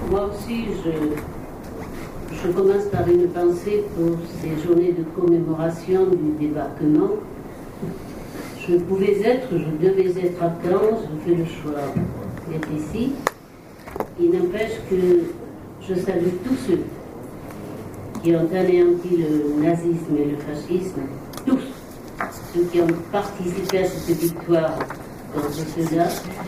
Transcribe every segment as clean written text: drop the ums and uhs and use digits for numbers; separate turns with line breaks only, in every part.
moi aussi, je commence par une pensée pour ces journées de commémoration du débarquement. Je pouvais être, je devais être à Caen, je fais le choix d'être ici. Il n'empêche que je salue tous ceux qui ont anéanti le nazisme et le fascisme, tous ceux qui ont participé à cette victoire contre ceux-là.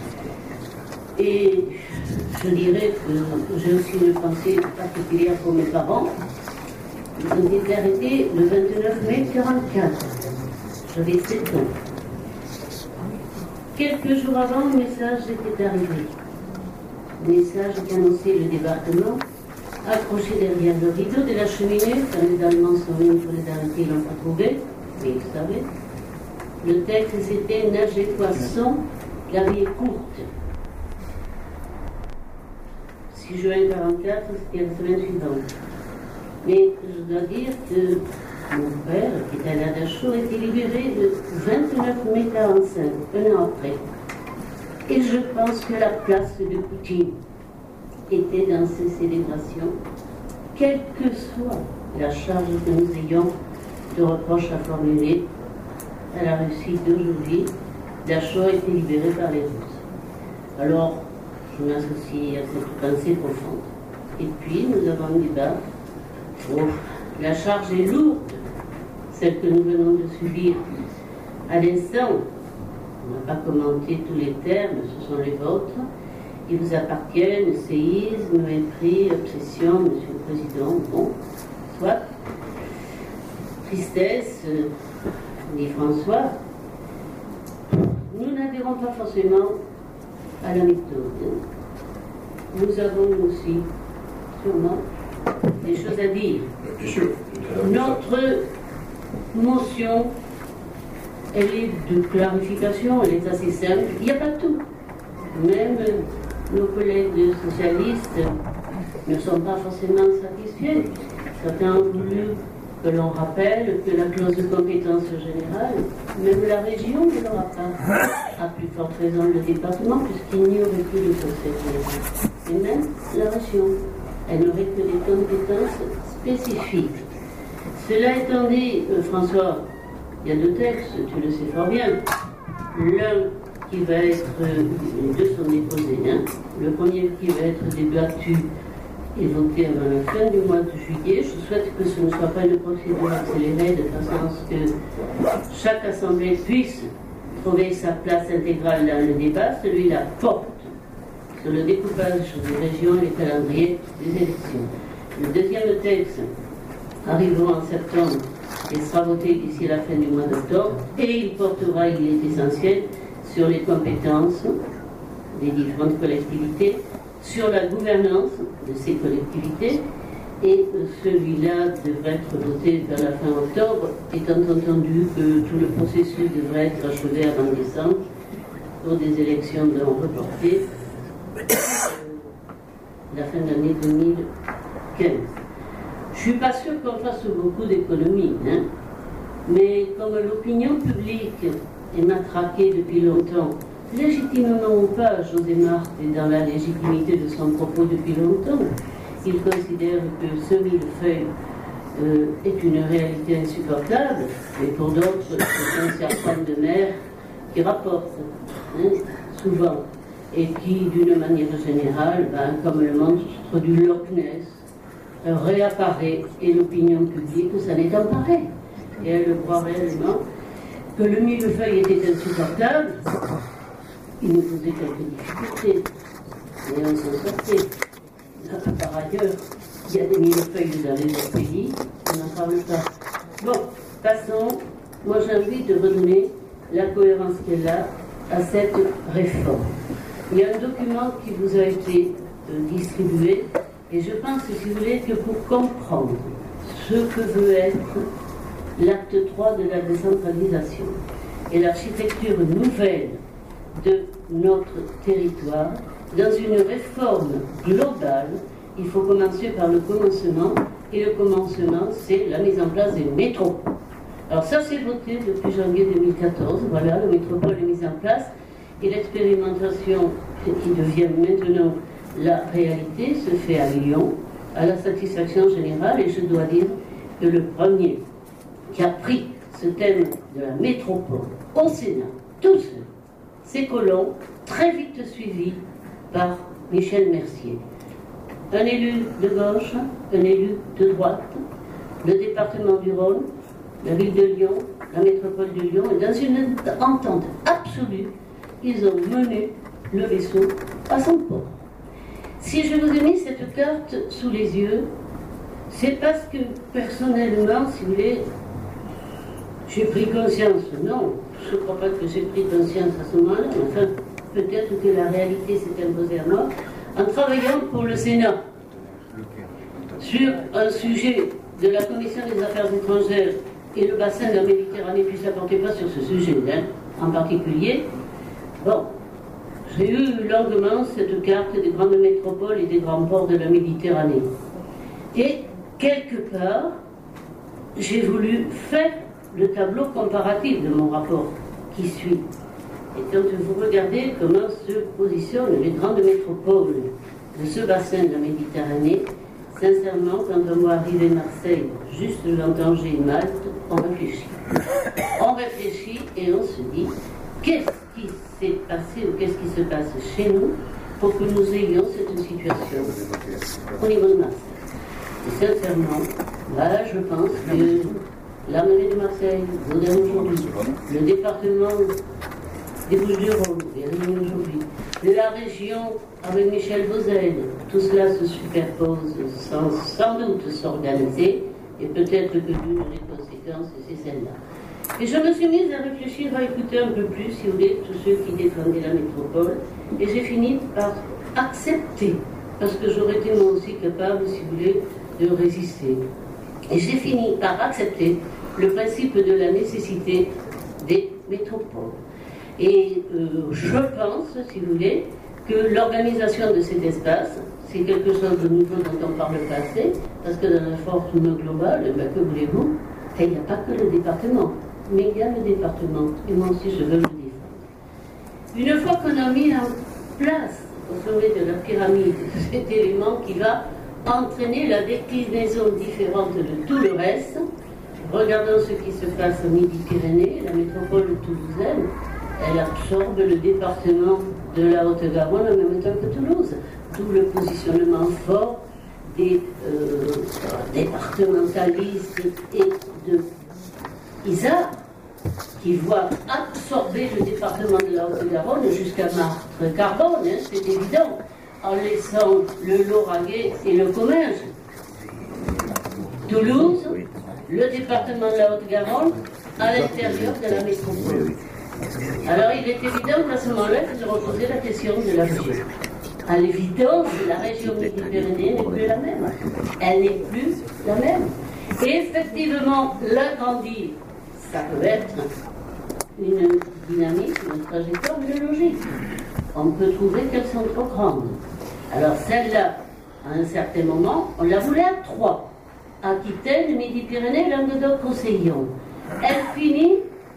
Et je dirais que j'ai aussi une pensée particulière pour mes parents. Ils ont été arrêtés le 29 mai 1944. J'avais 7 ans. Quelques jours avant, le message était arrivé. Le message qui annonçait le débarquement, accroché derrière le rideau de la cheminée, quand les Allemands sont venus pour les arrêter, ils l'ont pas trouvé, mais ils le savaient. Le texte, c'était « Nage et poisson, la vie est courte ». 6 juin 1944, c'était la semaine suivante. Mais je dois dire que mon père, qui était allé à Dachau, a été libéré le 29 mai 1945, un an après. Et je pense que la place de Poutine était dans ces célébrations, quelle que soit la charge que nous ayons de reproches à formuler à la Russie d'aujourd'hui. Dachau a été libéré par les Russes. Alors, je m'associe à cette pensée profonde. Et puis, nous avons un débat. Oh, la charge est lourde, celle que nous venons de subir à l'instant. On n'a pas commenté tous les termes, ce sont les vôtres. Ils vous appartiennent, séisme, mépris, obsession, Monsieur le Président, bon, soit. Tristesse, dit François. Nous n'adhérons pas forcément à la méthode. Nous avons aussi, sûrement, des choses à dire.
Bien sûr.
Notre motion, elle est de clarification, elle est assez simple. Il n'y a pas tout. Même nos collègues socialistes ne sont pas forcément satisfaits. Certains ont voulu que l'on rappelle que la clause de compétence générale, même la région ne l'aura pas. À plus forte raison le département, puisqu'il n'y aurait plus de conseil général. Et même la région, elle n'aurait que des compétences spécifiques. Cela étant dit, François, il y a 2 textes, tu le sais fort bien. L'un qui va être, les 2 sont déposés, hein. Le premier qui va être débattu et voté avant la fin du mois de juillet. Je souhaite que ce ne soit pas une procédure accélérée, de façon à ce que chaque assemblée puisse trouver sa place intégrale dans le débat. Celui-là porte sur le découpage des régions et les calendriers des élections. Le deuxième texte arrivera en septembre et sera voté d'ici la fin du mois d'octobre, et il portera, il est essentiel, sur les compétences des différentes collectivités, sur la gouvernance de ces collectivités, et celui-là devrait être voté vers la fin octobre, étant entendu que tout le processus devrait être achevé avant décembre pour des élections non reportées la fin de l'année 2015. Je ne suis pas sûr qu'on fasse beaucoup d'économies, hein, mais comme l'opinion publique est matraquée depuis longtemps, légitimement ou pas, José Marc est dans la légitimité de son propos depuis longtemps. Il considère que ce millefeuille est une réalité insupportable, mais pour d'autres, c'est un serpent de mer qui rapporte, hein, souvent, et qui, d'une manière générale, comme le monstre du Loch Ness, réapparaît, et l'opinion publique s'en est emparée. Et elle croit réellement que le millefeuille était insupportable. Il nous posait quelques difficultés, et on s'en sortait. Par ailleurs, il y a des millefeuilles dans les autres pays, on n'en parle pas. Bon, passons. Moi, j'ai envie de redonner la cohérence qu'elle a à cette réforme. Il y a un document qui vous a été distribué, et je pense, si vous voulez, que pour comprendre ce que veut être l'acte 3 de la décentralisation et l'architecture nouvelle de notre territoire, dans une réforme globale, il faut commencer par le commencement, et le commencement, c'est la mise en place des métropoles. Alors ça, c'est voté depuis janvier 2014, voilà, la métropole est mise en place, et l'expérimentation qui devient maintenant la réalité se fait à Lyon, à la satisfaction générale, et je dois dire que le premier qui a pris ce thème de la métropole au Sénat, tout seul, c'est Collomb, très vite suivi par Michel Mercier. Un élu de gauche, un élu de droite, le département du Rhône, la ville de Lyon, la métropole de Lyon, et dans une entente absolue, ils ont mené le vaisseau à son port. Si je vous ai mis cette carte sous les yeux, c'est parce que personnellement, si vous voulez, j'ai pris conscience. Non, je ne crois pas que j'ai pris conscience à ce moment-là, mais enfin, peut-être que la réalité s'est imposée à moi, en travaillant pour le Sénat sur un sujet de la Commission des Affaires étrangères et le bassin de la Méditerranée, puis ça ne portait pas sur ce sujet en particulier. Bon, j'ai eu longuement cette carte des grandes métropoles et des grands ports de la Méditerranée. Et quelque part, j'ai voulu faire le tableau comparatif de mon rapport qui suit. Et quand vous regardez comment se positionnent les grandes métropoles de ce bassin de la Méditerranée, sincèrement, quand on voit arriver Marseille, juste devant Tanger et Malte, on réfléchit. On réfléchit et on se dit, qu'est-ce qui s'est passé ou qu'est-ce qui se passe chez nous pour que nous ayons cette situation au niveau de Marseille. Et sincèrement, là, je pense que la mairie de Marseille, Baudin aujourd'hui, le département des Bouches-du-Rhône, aujourd'hui, la région avec Michel Vauzel, tout cela se superpose sans doute s'organiser, et peut-être que l'une des conséquences, c'est celle-là. Et je me suis mise à réfléchir, à écouter un peu plus, si vous voulez, tous ceux qui défendaient la métropole, et j'ai fini par accepter, parce que j'aurais été moi aussi capable, si vous voulez, de résister. Et j'ai fini par accepter le principe de la nécessité des métropoles. Et je pense, si vous voulez, que l'organisation de cet espace, c'est quelque chose de nouveau dont on parle pas assez, parce que dans la forme globale, ben, que voulez-vous, il n'y a pas que le département, mais il y a le département, et moi aussi je veux le défendre. Une fois qu'on a mis en place, au sommet de la pyramide, cet élément qui va entraîner la déclinaison différente de tout le reste, regardons ce qui se passe au Midi-Pyrénées, la métropole toulousaine, elle absorbe le département de la Haute-Garonne en même temps que Toulouse, d'où le positionnement fort des départementalistes et de Isard, qui voient absorber le département de la Haute-Garonne jusqu'à Martre-Carbone, hein, c'est évident, en laissant le Lauragais et le Comminges. Toulouse, le département de la Haute-Garonne, à l'intérieur de la métropole. Alors il est évident qu'à ce moment-là, il faut se reposer la question de la région. À l'évidence, la région Midi-Pyrénées n'est plus la même. Elle n'est plus la même. Et effectivement, l'agrandir, ça peut être une dynamique, une trajectoire, une logique. On peut trouver qu'elles sont trop grandes. Alors celle-là, à un certain moment, on la voulait à 3. Aquitaine, Midi-Pyrénées, Languedoc-Roussillon. Elle finit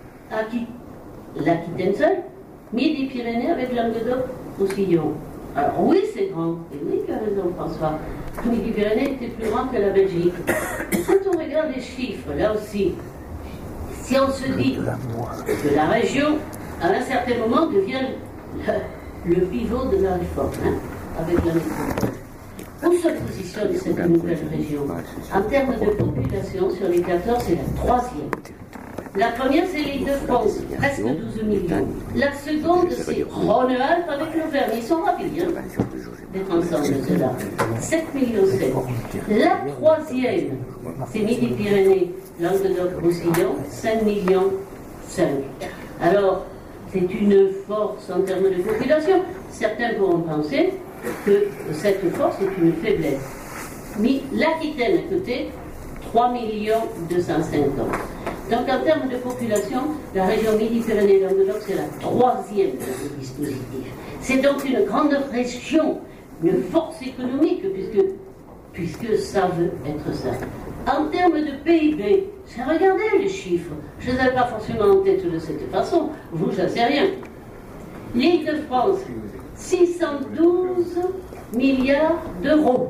l'Aquitaine seule, Midi-Pyrénées avec Languedoc-Roussillon. Alors oui, c'est grand. Et oui, tu as raison, François. Midi-Pyrénées était plus grand que la Belgique. Et quand on regarde les chiffres, là aussi, si on se dit que la région, à un certain moment, devient le pivot de la réforme, hein, avec la métropole. Où se positionne cette nouvelle région? En termes de population, sur les 14, c'est la 3e. La première, c'est l'Île-de-France, presque 12 millions. La seconde, c'est Rhône-Alpes avec l'Auvergne. Ils sont rapides, hein, d'être ensemble, ceux-là. 7 millions 7. La 3e, c'est Midi-Pyrénées, Languedoc-Roussillon, 5 millions 5. Alors, c'est une force en termes de population. Certains pourront penser que cette force est une faiblesse. Mais l'Aquitaine à côté, 3 250 000. Donc en termes de population, la région Midi-Pyrénées-Languedoc, c'est la 3e de ce dispositif. C'est donc une grande région, une force économique, puisque ça veut être ça. En termes de PIB, j'ai regardé les chiffres, je ne les avais pas forcément en tête de cette façon, vous, j'en sais rien. L'Île-de-France, 612 milliards d'euros.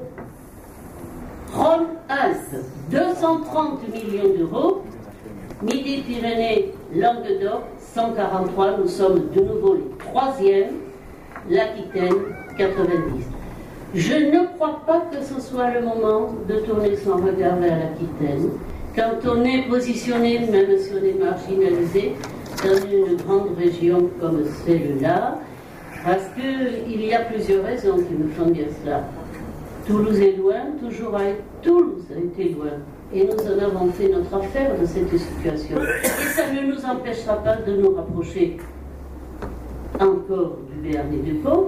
Rhône-Alpes, 230 millions d'euros. Midi-Pyrénées, Languedoc, 143. Nous sommes de nouveau les troisièmes. L'Aquitaine, 90. Je ne crois pas que ce soit le moment de tourner son regard vers l'Aquitaine, quand on est positionné, même si on est marginalisé, dans une grande région comme celle-là, parce qu'il y a plusieurs raisons qui me font dire cela. Toulouse est loin, Toulouse a été loin. Et nous en avons fait notre affaire de cette situation. Et ça ne nous empêchera pas de nous rapprocher encore du Béarn et du Pau.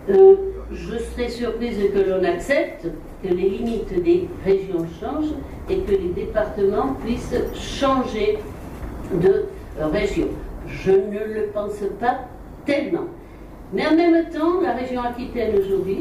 Je serais surprise que l'on accepte que les limites des régions changent et que les départements puissent changer de région. Je ne le pense pas tellement. Mais en même temps, la région Aquitaine aujourd'hui,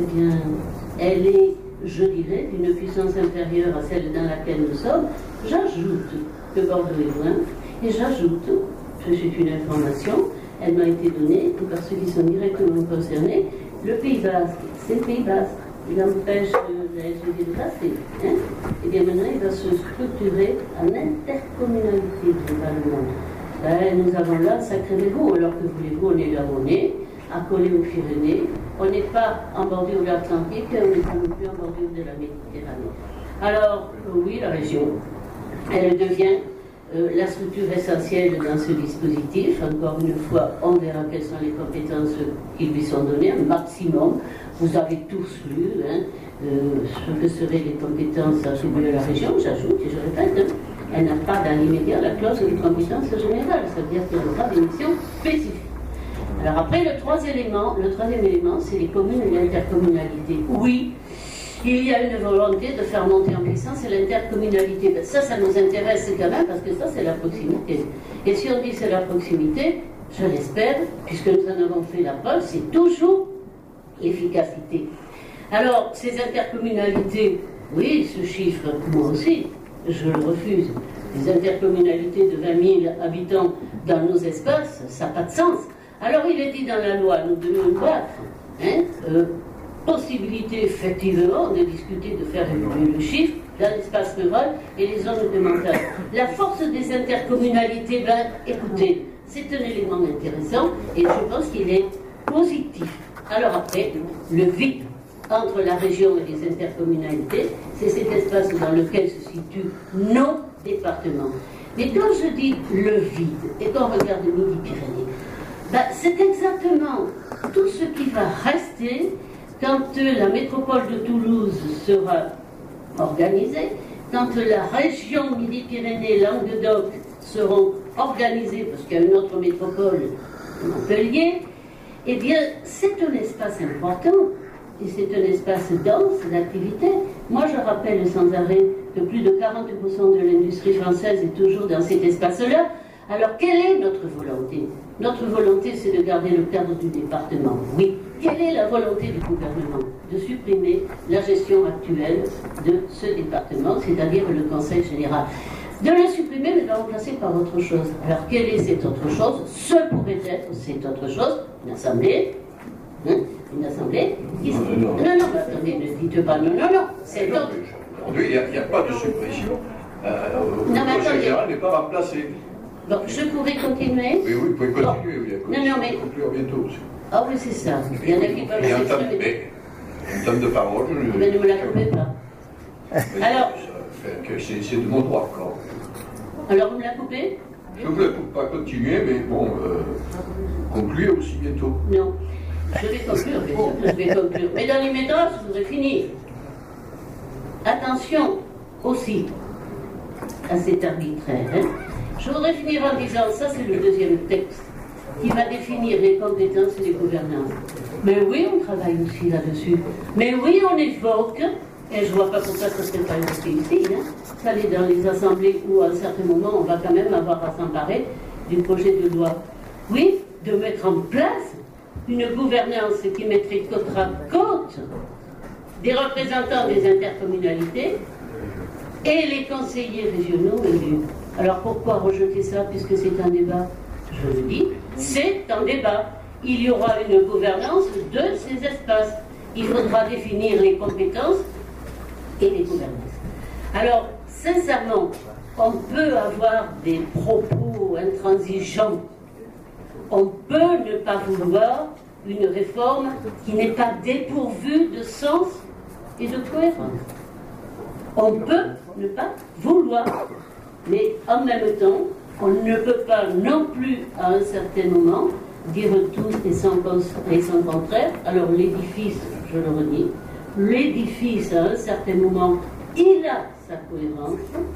elle est, je dirais, d'une puissance inférieure à celle dans laquelle nous sommes. J'ajoute que Bordeaux est loin, et j'ajoute, c'est une information, elle m'a été donnée par ceux qui sont directement concernés, le Pays Basque, c'est le Pays Basque. Il empêche la SGD de passer. Hein? Et bien maintenant, il va se structurer en intercommunalité globalement. Nous avons là un sacré verrou, alors que voulez-vous, on est là où on est, accolé aux Pyrénées. On n'est pas en bordure de l'Atlantique, on n'est pas non plus en bordure de la Méditerranée. Alors, oui, la région, elle devient la structure essentielle dans ce dispositif. Encore une fois, on verra quelles sont les compétences qui lui sont données, un maximum. Vous avez tous lu ce que seraient les compétences attribuées à la région. J'ajoute, et je répète, elle n'a pas dans l'immédiat la clause de compétence générale, ça veut dire qu'elle n'a pas d'émission spécifique. Alors après, le troisième élément, c'est les communes et l'intercommunalité. Oui, il y a une volonté de faire monter en puissance l'intercommunalité. Ben ça nous intéresse quand même, parce que ça, c'est la proximité. Et si on dit c'est la proximité, je l'espère, puisque nous en avons fait la preuve, c'est toujours l'efficacité. Alors, ces intercommunalités, oui, ce chiffre, moi aussi, je le refuse. Les intercommunalités de 20 000 habitants dans nos espaces, ça n'a pas de sens. Alors, il est dit dans la loi, nous devons battre, possibilité effectivement de discuter, de faire évoluer le chiffre dans l'espace rural et les zones de montagne. La force des intercommunalités, écoutez, c'est un élément intéressant et je pense qu'il est positif. Alors après, le vide entre la région et les intercommunalités, c'est cet espace dans lequel se situent nos départements. Mais quand je dis le vide et qu'on regarde Midi-Pyrénées, c'est exactement tout ce qui va rester quand la métropole de Toulouse sera organisée, quand la région Midi-Pyrénées-Languedoc seront organisées, parce qu'il y a une autre métropole, Montpellier, eh bien, c'est un espace important, et c'est un espace dense d'activité. Moi, je rappelle sans arrêt que plus de 40% de l'industrie française est toujours dans cet espace-là. Alors, quelle est notre volonté? Notre volonté, c'est de garder le cadre du département, oui. Quelle est la volonté du gouvernement? De supprimer la gestion actuelle de ce département, c'est-à-dire le Conseil général. De le supprimer, mais de le remplacer par autre chose. Alors, quelle est cette autre chose? Ce pourrait être cette autre chose, une assemblée. Une assemblée qui... Non, mais attendez, ne dites pas non, c'est autre.
Aujourd'hui, il n'y a pas de suppression. Le Conseil général n'est pas remplacé.
Bon, je pourrais continuer?
Oui, vous pouvez continuer.
Bon. Non, mais...
conclure bientôt aussi.
Ah oui, c'est ça. Il y en a qui peuvent s'exprimer.
En termes de parole,
mais ne me la coupez pas. Alors...
C'est de mon droit, quoi.
Alors, vous me la coupez?
Je ne vous la coupe pas continuer, mais bon, conclure aussi bientôt.
Non. Je vais conclure, bien sûr que je vais conclure. Mais dans les méthodes, je voudrais finir. Attention aussi à cet arbitraire. Je voudrais finir en disant, ça c'est le deuxième texte, qui va définir les compétences et les gouvernances. Mais oui, on travaille aussi là-dessus. Mais oui, on évoque, et je ne vois pas pourquoi ça ne serait pas évoqué ici, aller dans les assemblées où à un certain moment on va quand même avoir à s'emparer du projet de loi. Oui, de mettre en place une gouvernance qui mettrait côte à côte des représentants des intercommunalités et les conseillers régionaux élus. Alors pourquoi rejeter ça puisque c'est un débat? Je le dis, c'est un débat. Il y aura une gouvernance de ces espaces. il faudra définir les compétences et les gouvernances. Alors, sincèrement, on peut avoir des propos intransigeants, on peut ne pas vouloir une réforme qui n'est pas dépourvue de sens et de cohérence. On peut ne pas vouloir, mais en même temps, on ne peut pas non plus, à un certain moment, dire tout et son contraire. Alors l'édifice, je le redis, l'édifice, à un certain moment, il a sa cohérence,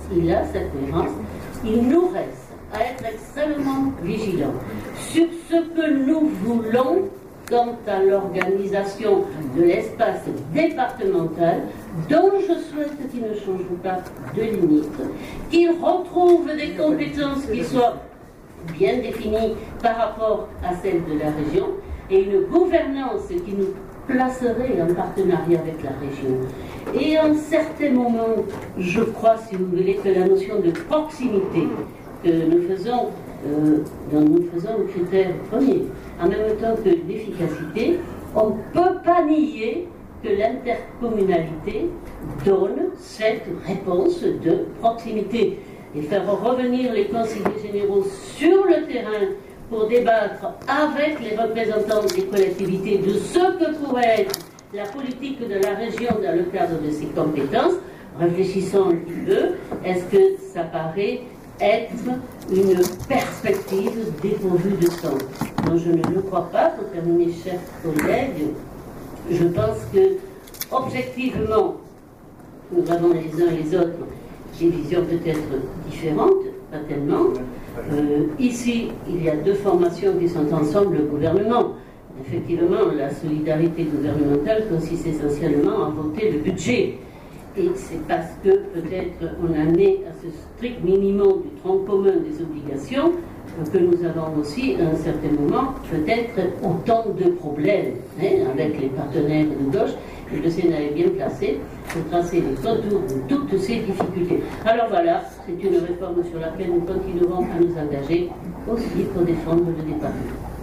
il nous reste à être extrêmement vigilants sur ce que nous voulons quant à l'organisation de l'espace départemental, dont je souhaite qu'il ne change pas de limite, qu'il retrouve des compétences qui soient bien définies par rapport à celles de la région, et une gouvernance qui nous placerait en partenariat avec la région. Et à un certain moment, je crois, si vous voulez, que la notion de proximité que nous faisons, dont nous faisons le critère premier, en même temps que l'efficacité, on ne peut pas nier que l'intercommunalité donne cette réponse de proximité. Et faire revenir les conseillers généraux sur le terrain pour débattre avec les représentants des collectivités de ce que pourrait être la politique de la région dans le cadre de ses compétences, réfléchissons un petit peu, est-ce que ça paraît être une perspective dépourvue de sens? Donc je ne le crois pas. Pour terminer, chers collègues, je pense que objectivement, nous avons les uns et les autres des visions peut-être différentes, pas tellement. Ici, il y a deux formations qui sont ensemble, le gouvernement. Effectivement, la solidarité gouvernementale consiste essentiellement à voter le budget. Et c'est parce que peut-être on en est à ce strict minimum du tronc commun des obligations que nous avons aussi, à un certain moment, peut-être autant de problèmes avec les partenaires de gauche. Et le Sénat est bien placé pour tracer les contours de toutes ces difficultés. Alors voilà, c'est une réforme sur laquelle nous continuerons à nous engager aussi pour défendre le département.